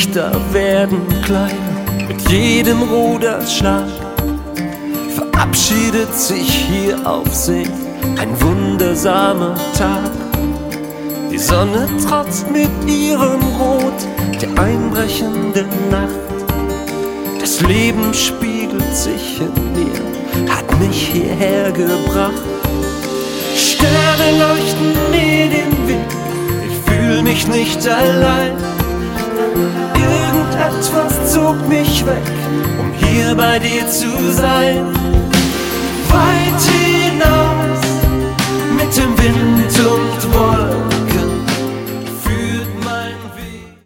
Lichter werden kleiner, mit jedem Ruderschlag verabschiedet sich hier auf See ein wundersamer Tag. Die Sonne trotzt mit ihrem Rot der einbrechenden Nacht. Das Leben spiegelt sich in mir, hat mich hierher gebracht. Sterne leuchten mir den Weg, ich fühl mich nicht allein. Irgendetwas zog mich weg, um hier bei dir zu sein. Weit hinaus mit dem Wind